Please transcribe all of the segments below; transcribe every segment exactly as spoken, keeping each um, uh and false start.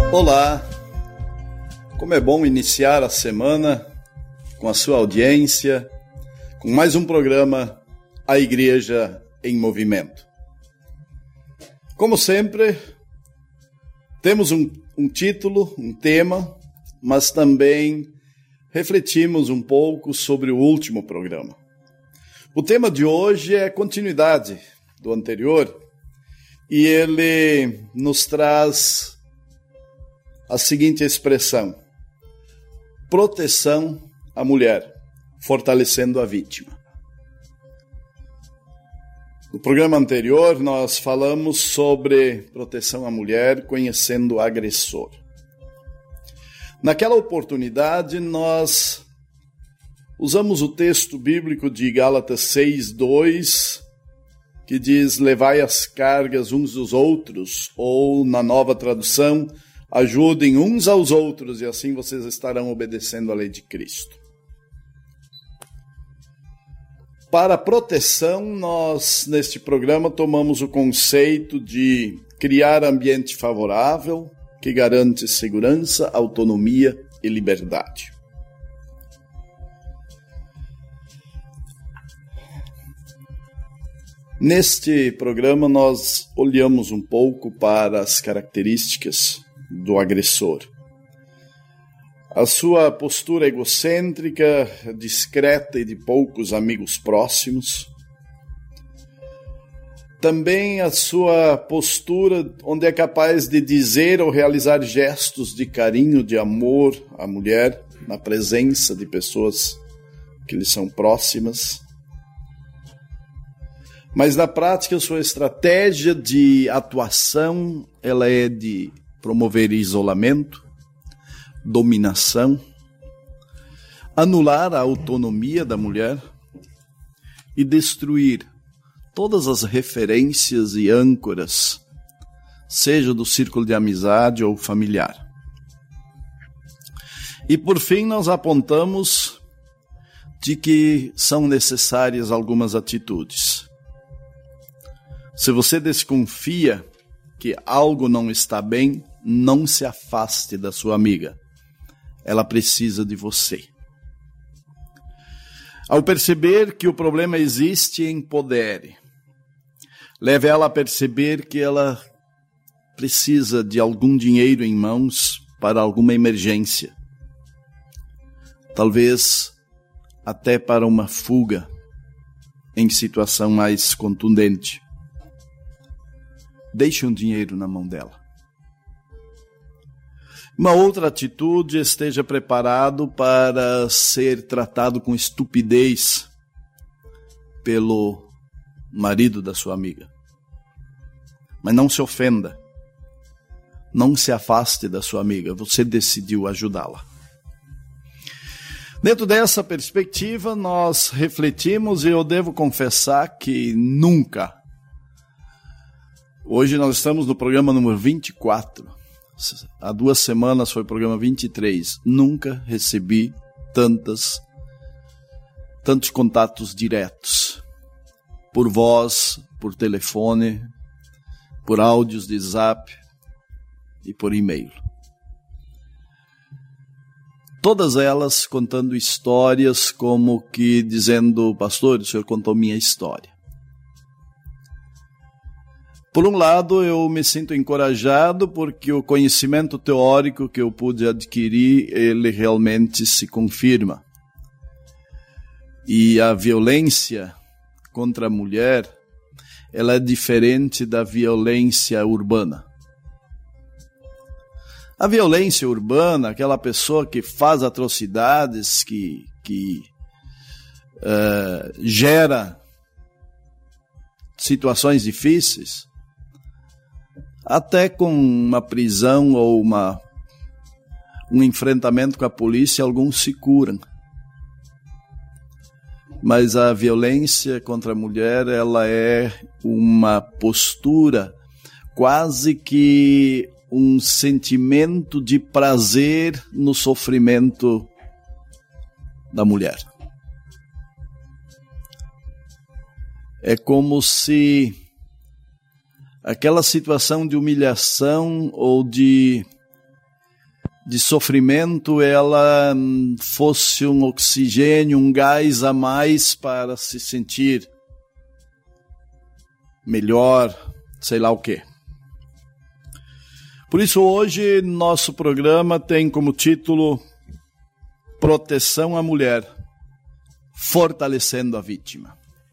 Olá, como é bom iniciar a semana com a sua audiência, com mais um programa A Igreja em Movimento. Como sempre, temos um, um título, um tema, mas também refletimos um pouco sobre o último programa. O tema de hoje é continuidade do anterior e ele nos traz a seguinte expressão: proteção à mulher, fortalecendo a vítima. No programa anterior, nós falamos sobre proteção à mulher, conhecendo o agressor. Naquela oportunidade, nós usamos o texto bíblico de Gálatas seis, dois, que diz: levai as cargas uns dos outros, ou, na nova tradução, ajudem uns aos outros, e assim vocês estarão obedecendo a lei de Cristo. Para a proteção, nós, neste programa, tomamos o conceito de criar ambiente favorável, que garante segurança, autonomia e liberdade. Neste programa, nós olhamos um pouco para as características do agressor. A sua postura egocêntrica, discreta e de poucos amigos próximos. Também a sua postura onde é capaz de dizer ou realizar gestos de carinho, de amor à mulher, na presença de pessoas que lhe são próximas. Mas na prática, a sua estratégia de atuação, ela é de promover isolamento, dominação, anular a autonomia da mulher e destruir todas as referências e âncoras, seja do círculo de amizade ou familiar. E por fim, nós apontamos de que são necessárias algumas atitudes. Se você desconfia que algo não está bem, não se afaste da sua amiga. Ela precisa de você. Ao perceber que o problema existe, empodere. Leve ela a perceber que ela precisa de algum dinheiro em mãos para alguma emergência. Talvez até para uma fuga em situação mais contundente. Deixe um dinheiro na mão dela. Uma outra atitude: esteja preparado para ser tratado com estupidez pelo marido da sua amiga. Mas não se ofenda. Não se afaste da sua amiga. Você decidiu ajudá-la. Dentro dessa perspectiva, nós refletimos e eu devo confessar que nunca... Hoje nós estamos no programa número vinte e quatro. Há duas semanas foi o programa vinte e três. Nunca recebi tantas, tantos contatos diretos. Por voz, por telefone, por áudios de zap e por e-mail. Todas elas contando histórias como que dizendo: pastor, o senhor contou minha história. Por um lado, eu me sinto encorajado porque o conhecimento teórico que eu pude adquirir, ele realmente se confirma. E a violência contra a mulher, ela é diferente da violência urbana. A violência urbana, aquela pessoa que faz atrocidades, que, que uh, gera situações difíceis, até com uma prisão ou uma, um enfrentamento com a polícia, alguns se curam. Mas a violência contra a mulher, ela é uma postura, quase que um sentimento de prazer no sofrimento da mulher. É como se aquela situação de humilhação ou de de sofrimento, ela fosse um oxigênio, um gás a mais para se sentir melhor, sei lá o quê. Por isso hoje nosso programa tem como título Proteção à Mulher, fortalecendo a vítima.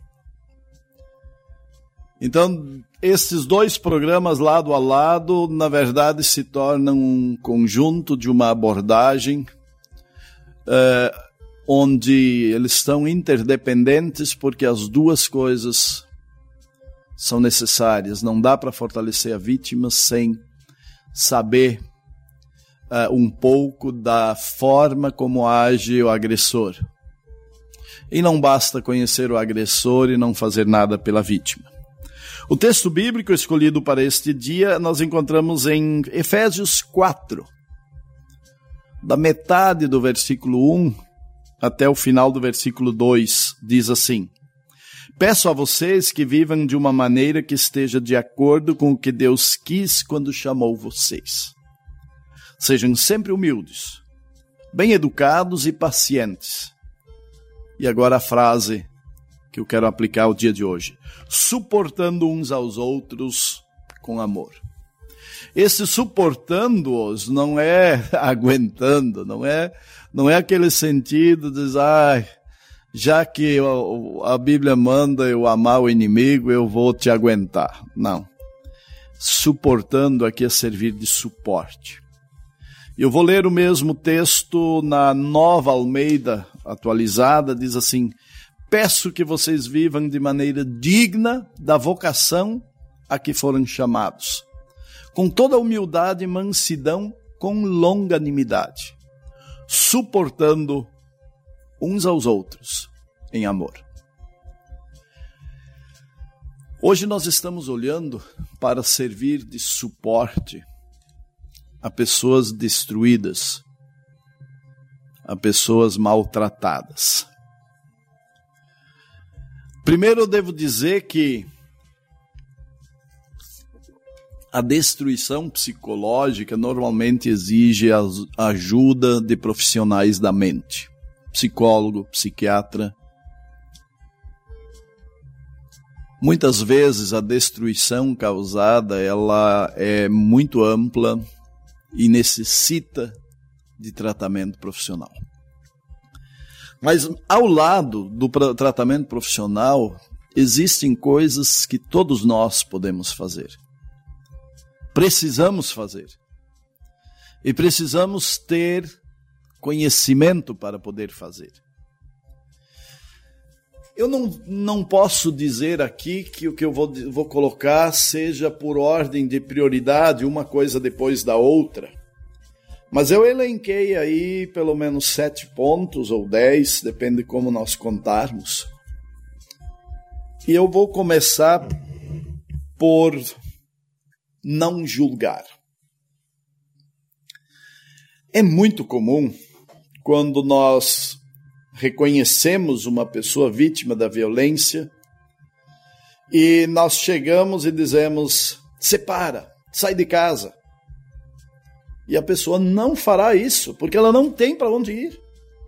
Então, esses dois programas lado a lado, na verdade, se tornam um conjunto de uma abordagem eh, onde eles estão interdependentes, porque as duas coisas são necessárias. Não dá para fortalecer a vítima sem saber uh, um pouco da forma como age o agressor. E não basta conhecer o agressor e não fazer nada pela vítima. O texto bíblico escolhido para este dia nós encontramos em Efésios quatro, da metade do versículo um até o final do versículo dois, diz assim: peço a vocês que vivam de uma maneira que esteja de acordo com o que Deus quis quando chamou vocês. Sejam sempre humildes, bem educados e pacientes. E agora a frase que eu quero aplicar ao dia de hoje: suportando uns aos outros com amor. Esse suportando-os não é aguentando, não é, não é aquele sentido de dizer, ai, já que a Bíblia manda eu amar o inimigo, eu vou te aguentar. Não. Suportando aqui é servir de suporte. Eu vou ler o mesmo texto na Nova Almeida atualizada, diz assim: peço que vocês vivam de maneira digna da vocação a que foram chamados, com toda humildade e mansidão, com longanimidade, suportando uns aos outros em amor. Hoje nós estamos olhando para servir de suporte a pessoas destruídas, a pessoas maltratadas. Primeiro eu devo dizer que a destruição psicológica normalmente exige a ajuda de profissionais da mente. Psicólogo, psiquiatra. Muitas vezes a destruição causada ela é muito ampla e necessita de tratamento profissional. Mas ao lado do tratamento profissional, existem coisas que todos nós podemos fazer. Precisamos fazer. E precisamos ter conhecimento para poder fazer. Eu não, não posso dizer aqui que o que eu vou, vou colocar seja por ordem de prioridade, uma coisa depois da outra. Mas eu elenquei aí pelo menos sete pontos ou dez, depende de como nós contarmos. E eu vou começar por não julgar. É muito comum, quando nós reconhecemos uma pessoa vítima da violência e nós chegamos e dizemos: separa, sai de casa. E a pessoa não fará isso, porque ela não tem para onde ir.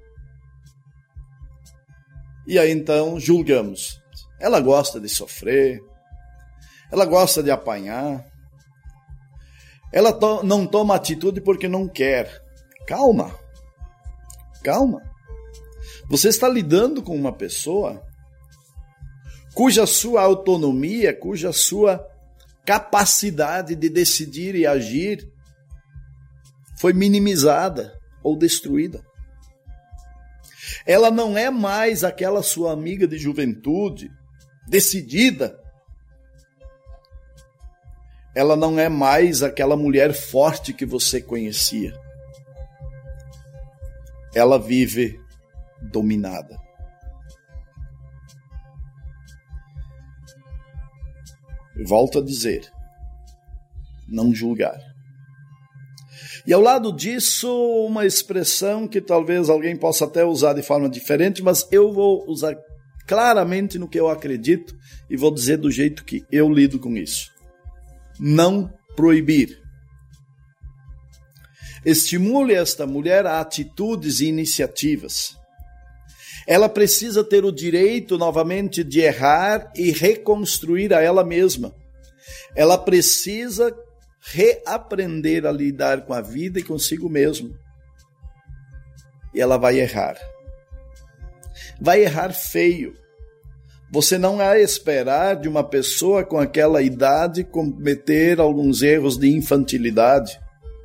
E aí então julgamos. Ela gosta de sofrer, ela gosta de apanhar, ela to- não toma atitude porque não quer. Calma, calma. Você está lidando com uma pessoa cuja sua autonomia, cuja sua capacidade de decidir e agir foi minimizada ou destruída. Ela não é mais aquela sua amiga de juventude, decidida. Ela não é mais aquela mulher forte que você conhecia. Ela vive dominada. Volto a dizer, não julgar. E ao lado disso, uma expressão que talvez alguém possa até usar de forma diferente, mas eu vou usar claramente no que eu acredito e vou dizer do jeito que eu lido com isso. Não proibir. Estimule esta mulher a atitudes e iniciativas. Ela precisa ter o direito novamente de errar e reconstruir a ela mesma. Ela precisa reaprender a lidar com a vida e consigo mesma. E ela vai errar. Vai errar feio. Você não vai esperar de uma pessoa com aquela idade cometer alguns erros de infantilidade.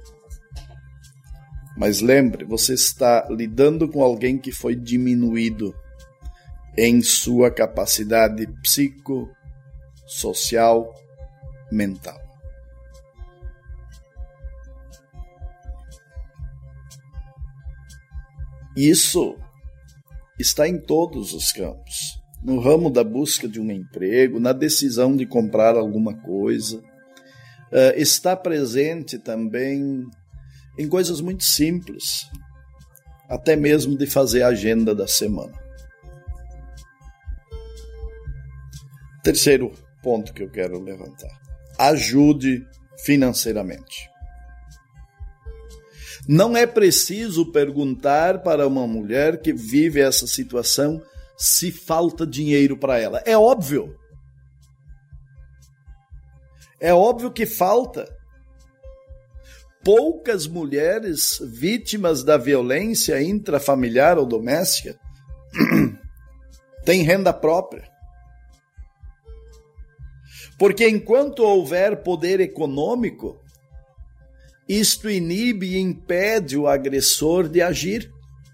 Mas lembre, você está lidando com alguém que foi diminuído em sua capacidade psicossocial, mental. Isso está em todos os campos. No ramo da busca de um emprego, na decisão de comprar alguma coisa. Uh, está presente também em coisas muito simples, até mesmo de fazer a agenda da semana. Terceiro ponto que eu quero levantar. Ajude financeiramente. Não é preciso perguntar para uma mulher que vive essa situação se falta dinheiro para ela. É óbvio. É óbvio que falta. Poucas mulheres vítimas da violência intrafamiliar ou doméstica têm renda própria. Porque enquanto houver poder econômico, isto inibe e impede o agressor de agir.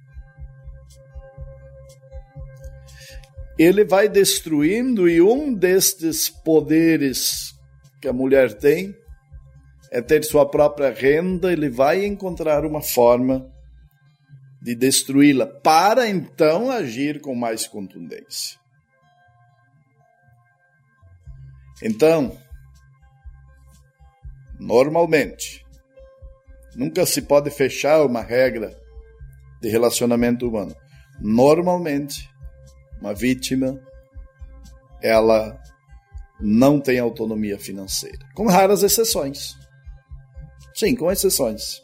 Ele vai destruindo, e um destes poderes que a mulher tem é ter sua própria renda. Ele vai encontrar uma forma de destruí-la, para então agir com mais contundência. Então, normalmente, nunca se pode fechar uma regra de relacionamento humano. Normalmente, uma vítima, ela não tem autonomia financeira. Com raras exceções. Sim, com exceções.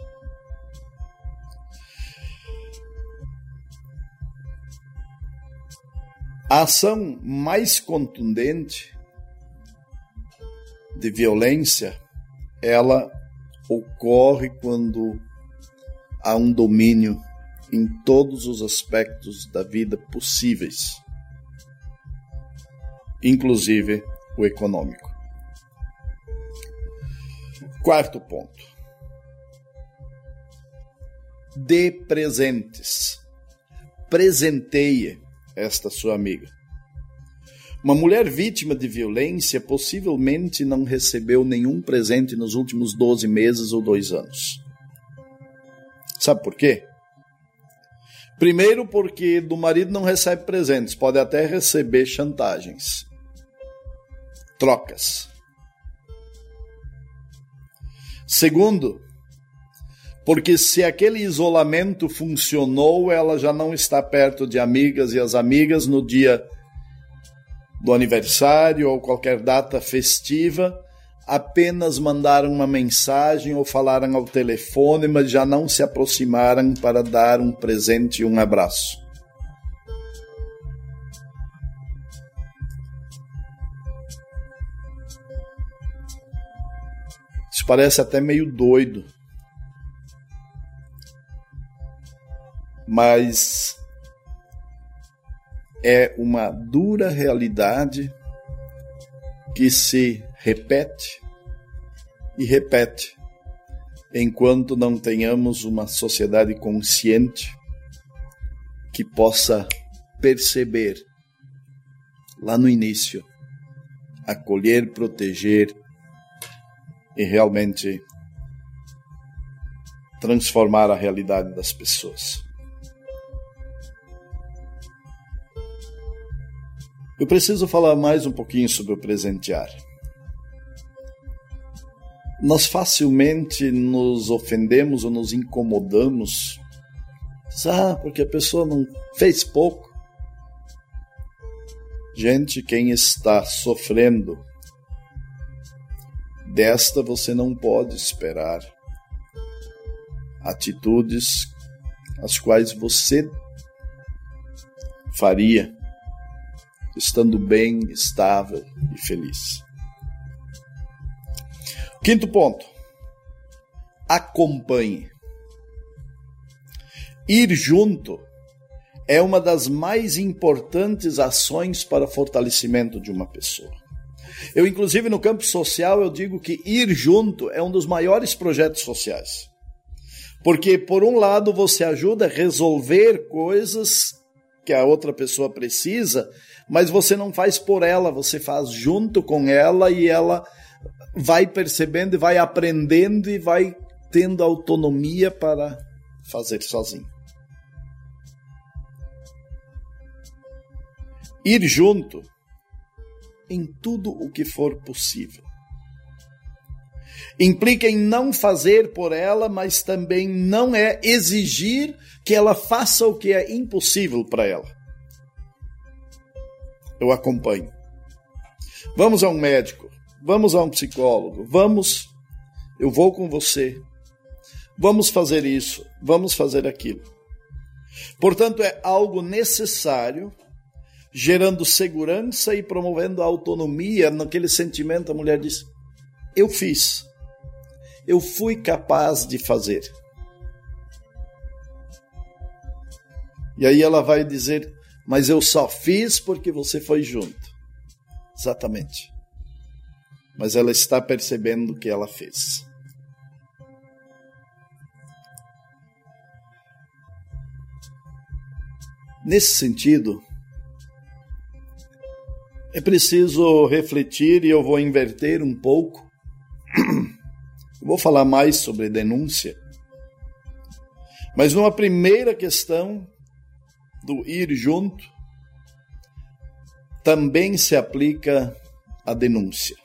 A ação mais contundente de violência, ela ocorre quando há um domínio em todos os aspectos da vida possíveis, inclusive o econômico. Quarto ponto. Dê presentes. Presenteie esta sua amiga. Uma mulher vítima de violência possivelmente não recebeu nenhum presente nos últimos doze meses ou dois anos. Sabe por quê? Primeiro, porque do marido não recebe presentes, pode até receber chantagens, trocas. Segundo, porque se aquele isolamento funcionou, ela já não está perto de amigas, e as amigas no dia do aniversário ou qualquer data festiva apenas mandaram uma mensagem ou falaram ao telefone, mas já não se aproximaram para dar um presente e um abraço. Isso parece até meio doido, mas é uma dura realidade que se repete e repete enquanto não tenhamos uma sociedade consciente que possa perceber lá no início, acolher, proteger e realmente transformar a realidade das pessoas. Eu preciso falar mais um pouquinho sobre o presentear. Nós facilmente nos ofendemos ou nos incomodamos. Ah, porque a pessoa não fez pouco. Gente, quem está sofrendo desta, você não pode esperar atitudes as quais você faria estando bem, estável e feliz. Quinto ponto. Acompanhe. Ir junto é uma das mais importantes ações para o fortalecimento de uma pessoa. Eu, inclusive, no campo social, eu digo que ir junto é um dos maiores projetos sociais. Porque, por um lado, você ajuda a resolver coisas que a outra pessoa precisa, mas você não faz por ela, você faz junto com ela e ela vai percebendo e vai aprendendo e vai tendo autonomia para fazer sozinho. Ir junto em tudo o que for possível. Implica em não fazer por ela, mas também não é exigir que ela faça o que é impossível para ela. Eu acompanho. Vamos a um médico, vamos a um psicólogo, vamos, eu vou com você, vamos fazer isso, vamos fazer aquilo. Portanto, é algo necessário, gerando segurança e promovendo a autonomia naquele sentimento. A mulher diz, eu fiz, eu fui capaz de fazer. E aí ela vai dizer, mas eu só fiz porque você foi junto. Exatamente. Mas ela está percebendo o que ela fez. Nesse sentido, é preciso refletir, e eu vou inverter um pouco. Eu vou falar mais sobre denúncia. Mas numa primeira questão do ir junto, também se aplica a denúncia.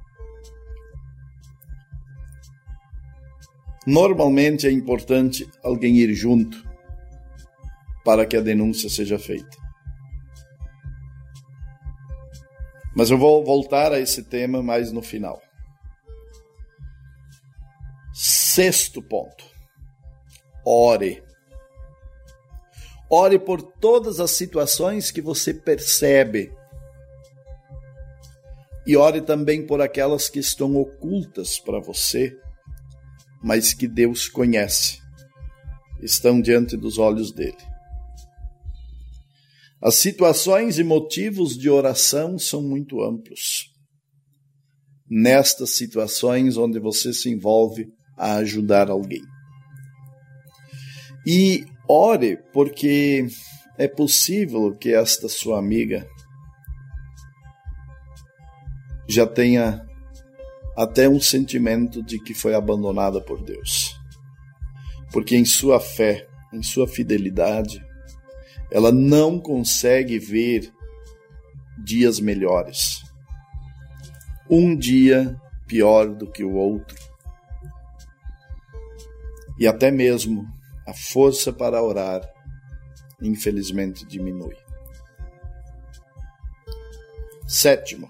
Normalmente é importante alguém ir junto para que a denúncia seja feita. Mas eu vou voltar a esse tema mais no final. Sexto ponto. Ore. Ore por todas as situações que você percebe. E ore também por aquelas que estão ocultas para você, mas que Deus conhece. Estão diante dos olhos dele. As situações e motivos de oração são muito amplos. Nestas situações onde você se envolve a ajudar alguém. E ore porque é possível que esta sua amiga já tenha até um sentimento de que foi abandonada por Deus. Porque em sua fé, em sua fidelidade, ela não consegue ver dias melhores. Um dia pior do que o outro. E até mesmo a força para orar, infelizmente, diminui. Sétimo.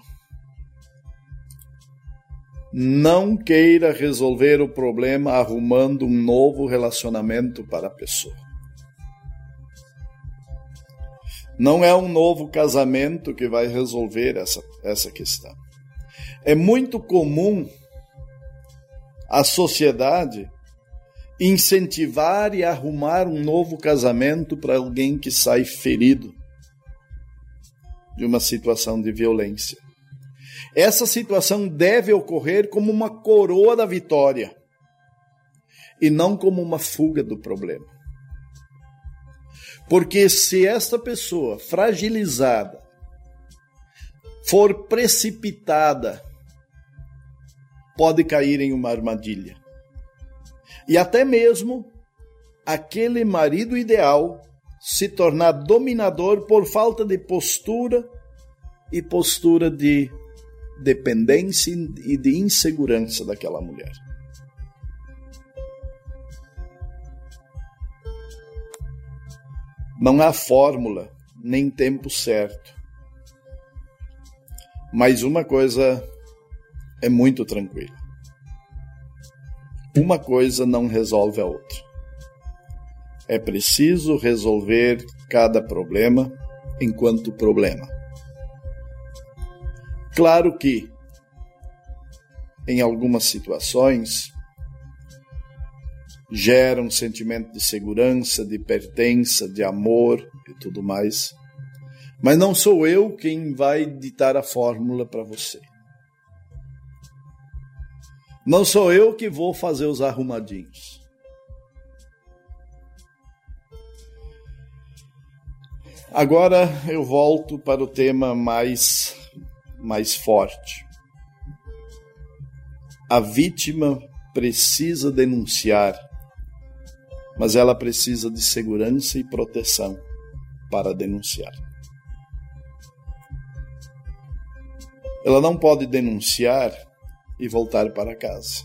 Não queira resolver o problema arrumando um novo relacionamento para a pessoa. Não é um novo casamento que vai resolver essa, essa questão. É muito comum a sociedade incentivar e arrumar um novo casamento para alguém que sai ferido de uma situação de violência. Essa situação deve ocorrer como uma coroa da vitória e não como uma fuga do problema. Porque se esta pessoa fragilizada for precipitada, pode cair em uma armadilha. E até mesmo aquele marido ideal se tornar dominador por falta de postura e postura de dependência e de insegurança daquela mulher. Não há fórmula, nem tempo certo. Mas uma coisa é muito tranquila. Uma coisa não resolve a outra. É preciso resolver cada problema enquanto problema. Claro que, em algumas situações, gera um sentimento de segurança, de pertença, de amor e tudo mais. Mas não sou eu quem vai ditar a fórmula para você. Não sou eu que vou fazer os arrumadinhos. Agora eu volto para o tema mais, mais forte. A vítima precisa denunciar, mas ela precisa de segurança e proteção para denunciar. Ela não pode denunciar e voltar para casa.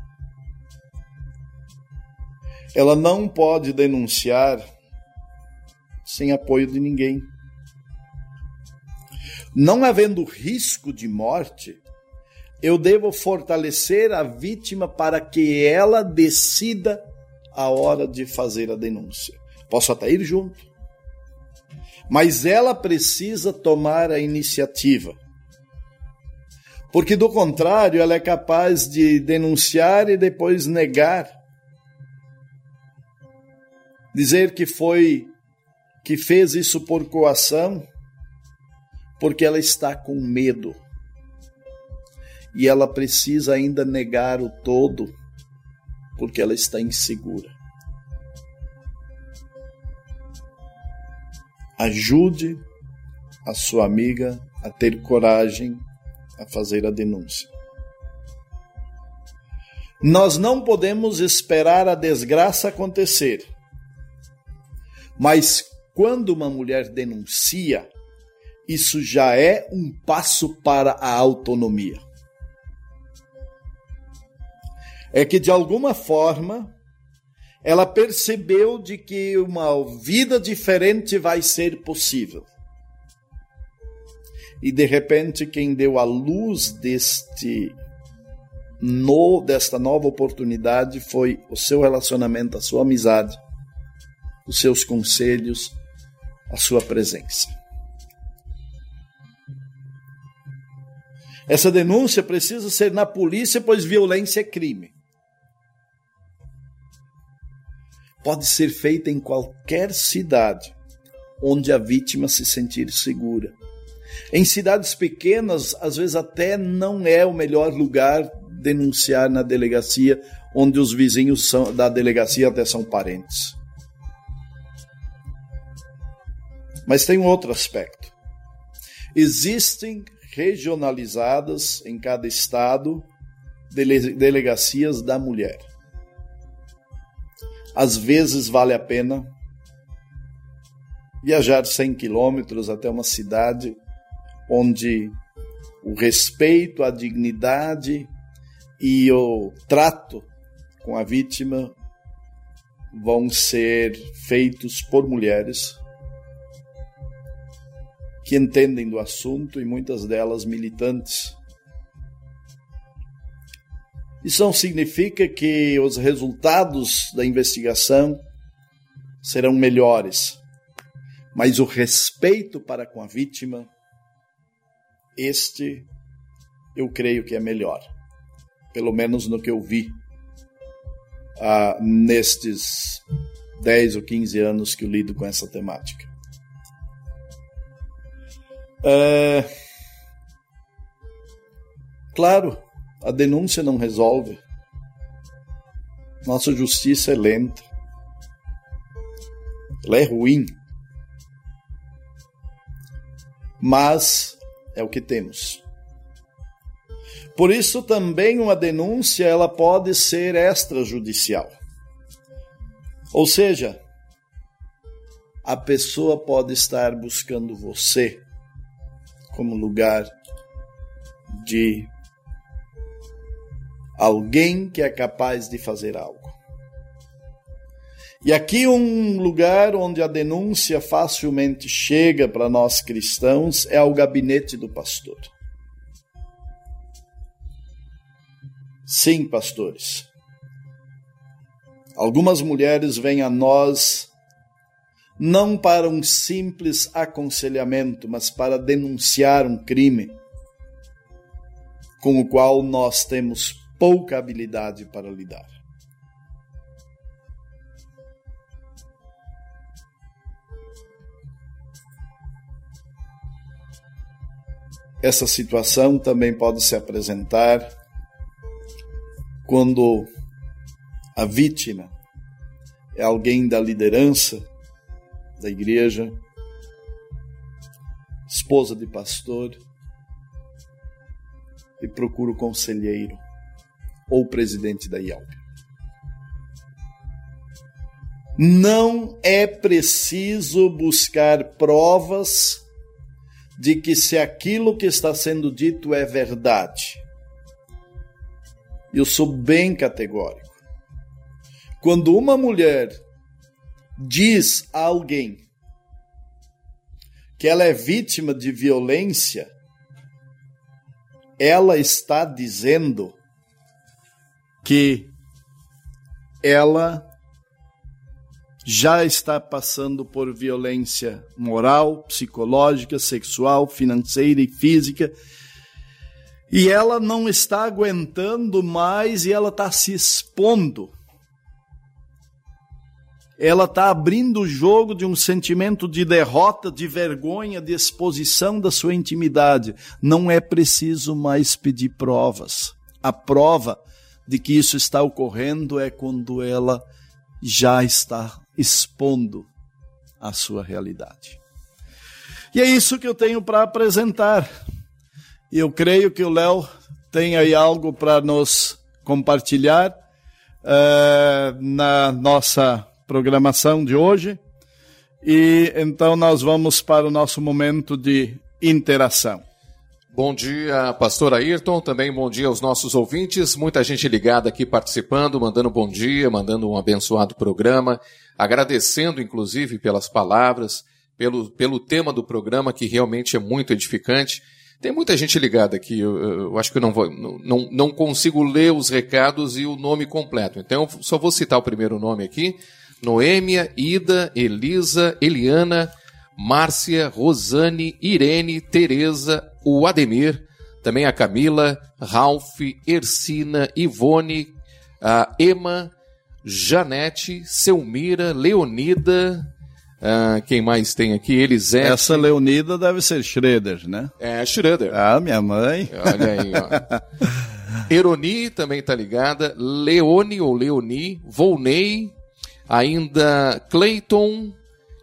Ela não pode denunciar sem apoio de ninguém. Não havendo risco de morte, eu devo fortalecer a vítima para que ela decida a hora de fazer a denúncia. Posso até ir junto, mas ela precisa tomar a iniciativa. Porque, do contrário, ela é capaz de denunciar e depois negar. Dizer que foi, que fez isso por coação, porque ela está com medo. E ela precisa ainda negar o todo, porque ela está insegura. Ajude a sua amiga a ter coragem a fazer a denúncia. Nós não podemos esperar a desgraça acontecer, mas quando uma mulher denuncia, isso já é um passo para a autonomia. É que, de alguma forma, ela percebeu de que uma vida diferente vai ser possível. E, de repente, quem deu a luz deste no, desta nova oportunidade foi o seu relacionamento, a sua amizade, os seus conselhos, a sua presença. Essa denúncia precisa ser na polícia, pois violência é crime. Pode ser feita em qualquer cidade onde a vítima se sentir segura. Em cidades pequenas, às vezes até não é o melhor lugar denunciar na delegacia, onde os vizinhos são, da delegacia até são parentes. Mas tem um outro aspecto. Existem regionalizadas em cada estado dele, delegacias da mulher. Às vezes vale a pena viajar cem quilômetros até uma cidade onde o respeito, a dignidade e o trato com a vítima vão ser feitos por mulheres que entendem do assunto e muitas delas militantes. Isso não significa que os resultados da investigação serão melhores, mas o respeito para com a vítima, este eu creio que é melhor, pelo menos no que eu vi ah, nestes dez ou quinze anos que eu lido com essa temática. É... Claro, a denúncia não resolve. Nossa justiça é lenta. Ela é ruim. Mas é o que temos. Por isso também uma denúncia ela pode ser extrajudicial. Ou seja, a pessoa pode estar buscando você como lugar de alguém que é capaz de fazer algo. E aqui um lugar onde a denúncia facilmente chega para nós cristãos é ao gabinete do pastor. Sim, pastores. Algumas mulheres vêm a nós não para um simples aconselhamento, mas para denunciar um crime com o qual nós temos pouca habilidade para lidar. Essa situação também pode se apresentar quando a vítima é alguém da liderança da igreja, esposa de pastor, e procura o conselheiro ou o presidente da I A L P. Não é preciso buscar provas de que se aquilo que está sendo dito é verdade. Eu sou bem categórico. Quando uma mulher diz a alguém que ela é vítima de violência, ela está dizendo que ela já está passando por violência moral, psicológica, sexual, financeira e física, e ela não está aguentando mais e ela está se expondo. Ela está abrindo o jogo de um sentimento de derrota, de vergonha, de exposição da sua intimidade. Não é preciso mais pedir provas. A prova de que isso está ocorrendo é quando ela já está expondo a sua realidade. E é isso que eu tenho para apresentar. E eu creio que o Léo tem aí algo para nos compartilhar uh, na nossa programação de hoje. E então nós vamos para o nosso momento de interação. Bom dia, pastor Ayrton, também bom dia aos nossos ouvintes, muita gente ligada aqui participando, mandando bom dia, mandando um abençoado programa, agradecendo inclusive pelas palavras, pelo, pelo tema do programa que realmente é muito edificante. Tem muita gente ligada aqui, eu, eu acho que eu não, vou, não, não consigo ler os recados e o nome completo, então eu só vou citar o primeiro nome aqui: Noêmia, Ida, Elisa, Eliana, Márcia, Rosane, Irene, Tereza, o Ademir, também a Camila, Ralph, Ercina, Ivone, a Emma, Janete, Selmira, Leonida, ah, quem mais tem aqui? Elisete. Essa Leonida deve ser Schroeder, né? É, Schroeder. Ah, minha mãe. Olha aí, ó. Eroni também está ligada, Leone ou Leoni, Volney, ainda Clayton,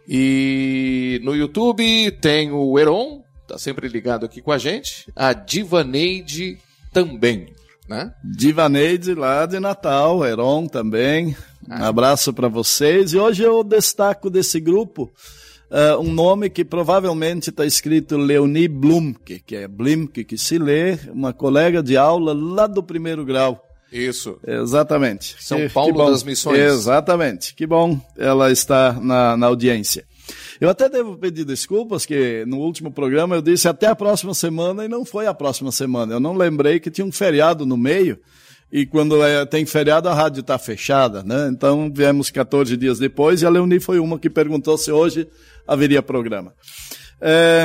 e no YouTube tem o Heron, tá sempre ligado aqui com a gente, a Divaneide também, né? Divaneide lá de Natal, Heron também, ah. Um abraço para vocês. E hoje eu destaco desse grupo uh, um nome que provavelmente está escrito Leonie Blumke, que é Blumke que se lê, uma colega de aula lá do primeiro grau. Isso. Exatamente. São que, Paulo que das Missões. Exatamente. Que bom ela está na, na audiência. Eu até devo pedir desculpas, que no último programa eu disse até a próxima semana e não foi a próxima semana. Eu não lembrei que tinha um feriado no meio e quando é, tem feriado a rádio está fechada, né? Então viemos quatorze dias depois e a Leonie foi uma que perguntou se hoje haveria programa. É...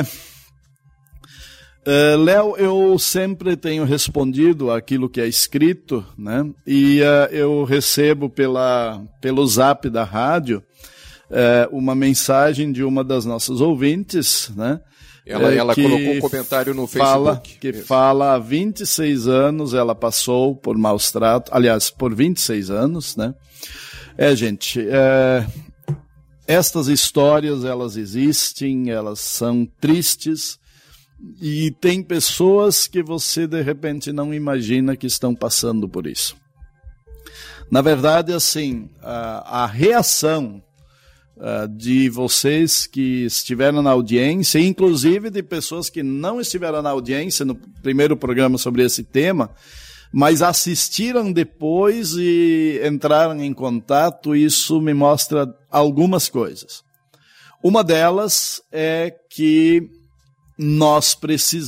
Uh, Léo, eu sempre tenho respondido aquilo que é escrito, né? E uh, eu recebo pela, pelo zap da rádio uh, uma mensagem de uma das nossas ouvintes, né? Ela, uh, ela colocou um comentário no fala, Facebook. Que Isso. fala há vinte e seis anos ela passou por maus tratos, aliás, por vinte e seis anos, né? É, gente, uh, estas histórias, elas existem, elas são tristes, e tem pessoas que você de repente não imagina que estão passando por isso. Na verdade, assim, a, a reação a, de vocês que estiveram na audiência, inclusive de pessoas que não estiveram na audiência no primeiro programa sobre esse tema, mas assistiram depois e entraram em contato, isso me mostra algumas coisas. Uma delas é que nós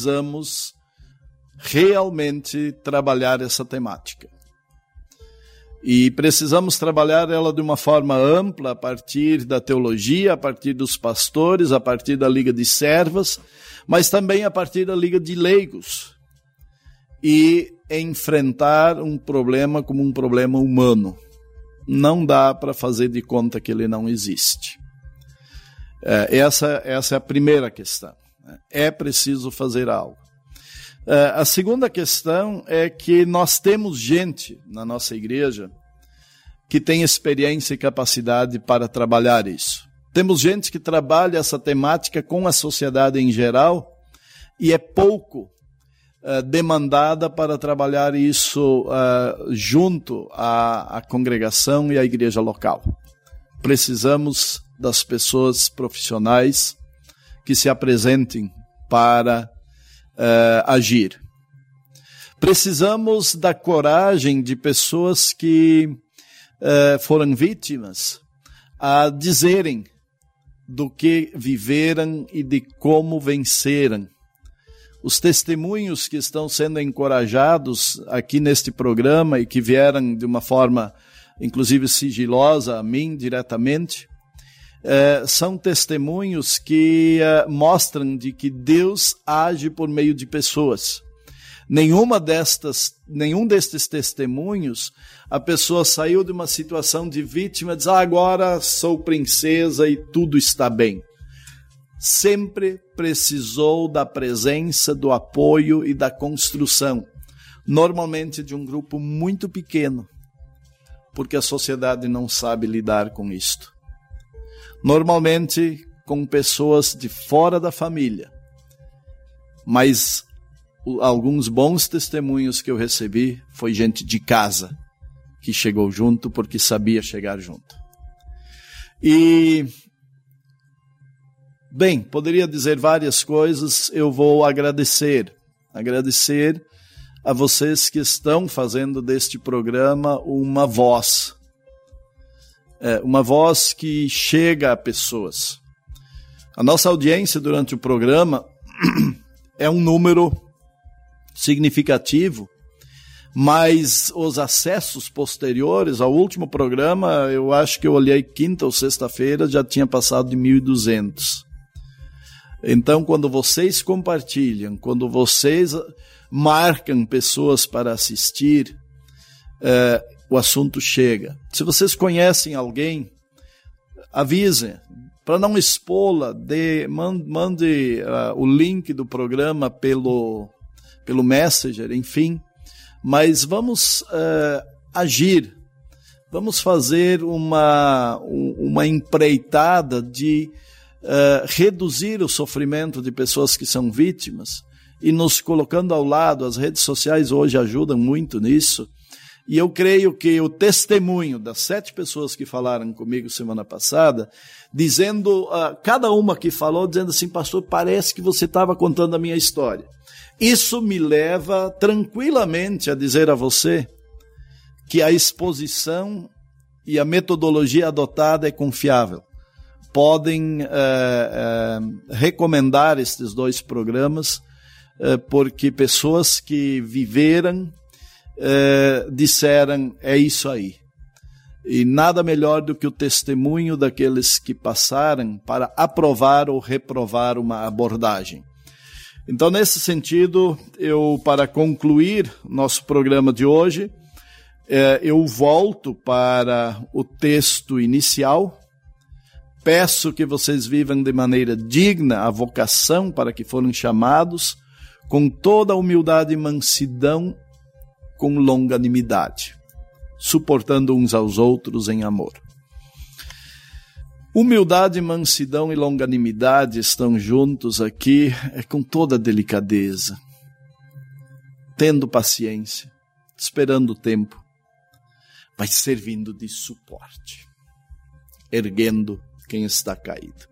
precisamos realmente trabalhar essa temática. E precisamos trabalhar ela de uma forma ampla, a partir da teologia, a partir dos pastores, a partir da Liga de Servas, mas também a partir da Liga de Leigos. E enfrentar um problema como um problema humano. Não dá para fazer de conta que ele não existe. Essa, essa é a primeira questão. É preciso fazer algo. A segunda questão é que nós temos gente na nossa igreja que tem experiência e capacidade para trabalhar isso. Temos gente que trabalha essa temática com a sociedade em geral e é pouco uh, demandada para trabalhar isso uh, junto à, à congregação e à igreja local. Precisamos das pessoas profissionais que se apresentem para Uh, agir. Precisamos da coragem de pessoas que uh, foram vítimas a dizerem do que viveram e de como venceram. Os testemunhos que estão sendo encorajados aqui neste programa e que vieram de uma forma, inclusive sigilosa, a mim diretamente, Uh, são testemunhos que uh, mostram de que Deus age por meio de pessoas. Nenhuma destas, nenhum destes testemunhos, a pessoa saiu de uma situação de vítima e diz, ah, agora sou princesa e tudo está bem. Sempre precisou da presença, do apoio e da construção, normalmente de um grupo muito pequeno, porque a sociedade não sabe lidar com isto. Normalmente com pessoas de fora da família. Mas alguns bons testemunhos que eu recebi foi gente de casa que chegou junto porque sabia chegar junto. E, bem, poderia dizer várias coisas, eu vou agradecer. Agradecer a vocês que estão fazendo deste programa uma voz. É, uma voz que chega a pessoas. A nossa audiência durante o programa é um número significativo, mas os acessos posteriores ao último programa, eu acho que eu olhei quinta ou sexta-feira, já tinha passado de mil e duzentos. Então, quando vocês compartilham, quando vocês marcam pessoas para assistir, é, o assunto chega. Se vocês conhecem alguém, avisem. Para não expô-la, mande uh, o link do programa pelo, pelo Messenger, enfim. Mas vamos uh, agir. Vamos fazer uma, uma empreitada de uh, reduzir o sofrimento de pessoas que são vítimas e nos colocando ao lado. As redes sociais hoje ajudam muito nisso. E eu creio que o testemunho das sete pessoas que falaram comigo semana passada, dizendo, uh, cada uma que falou, dizendo assim, pastor, parece que você estava contando a minha história. Isso me leva tranquilamente a dizer a você que a exposição e a metodologia adotada é confiável. Podem uh, uh, recomendar estes dois programas, uh, porque pessoas que viveram Uh, disseram, é isso aí. E nada melhor do que o testemunho daqueles que passaram para aprovar ou reprovar uma abordagem. Então, nesse sentido, eu, para concluir nosso programa de hoje, uh, eu volto para o texto inicial. Peço que vocês vivam de maneira digna a vocação para que foram chamados, com toda a humildade e mansidão, com longanimidade, suportando uns aos outros em amor. Humildade, mansidão e longanimidade estão juntos aqui, é com toda delicadeza, tendo paciência, esperando o tempo, mas servindo de suporte, erguendo quem está caído.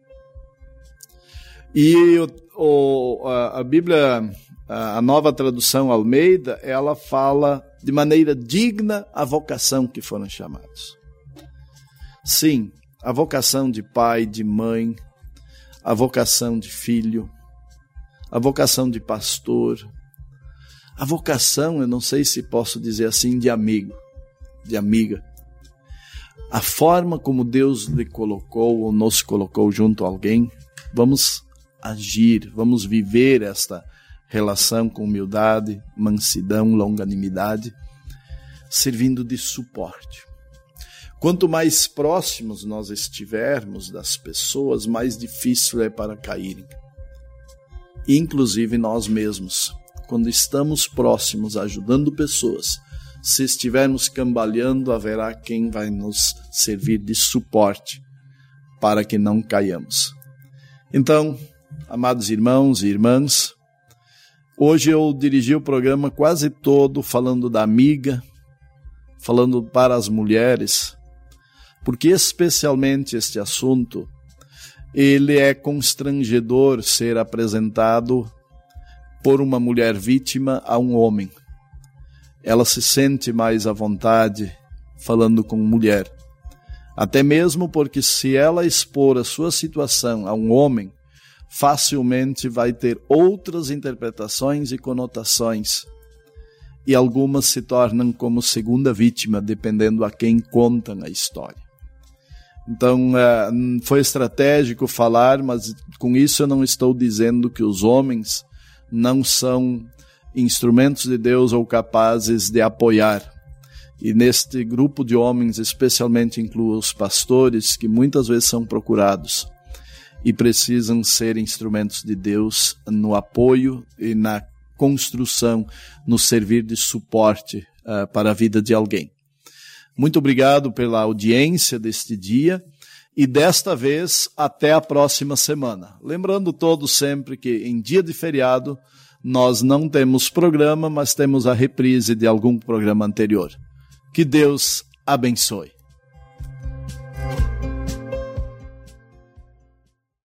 E o, o, a, a Bíblia, a nova tradução Almeida, ela fala de maneira digna a vocação que foram chamados. Sim, a vocação de pai, de mãe, a vocação de filho, a vocação de pastor, a vocação, eu não sei se posso dizer assim, de amigo. de amiga. A forma como Deus lhe colocou ou nos colocou junto a alguém, vamos agir, vamos viver esta relação com humildade, mansidão, longanimidade, servindo de suporte. Quanto mais próximos nós estivermos das pessoas, mais difícil é para caírem. Inclusive nós mesmos, quando estamos próximos ajudando pessoas, se estivermos cambaleando, haverá quem vai nos servir de suporte para que não caiamos. Então, amados irmãos e irmãs, hoje eu dirigi o programa quase todo falando da amiga, falando para as mulheres, porque especialmente este assunto, ele é constrangedor ser apresentado por uma mulher vítima a um homem. Ela se sente mais à vontade falando com mulher. Até mesmo porque se ela expor a sua situação a um homem, facilmente vai ter outras interpretações e conotações. E algumas se tornam como segunda vítima, dependendo a quem contam a história. Então, foi estratégico falar, mas com isso eu não estou dizendo que os homens não são instrumentos de Deus ou capazes de apoiar. E neste grupo de homens, especialmente incluo os pastores, que muitas vezes são procurados e precisam ser instrumentos de Deus no apoio e na construção, no servir de suporte uh, para a vida de alguém. Muito obrigado pela audiência deste dia e desta vez até a próxima semana. Lembrando todos sempre que em dia de feriado nós não temos programa, mas temos a reprise de algum programa anterior. Que Deus abençoe.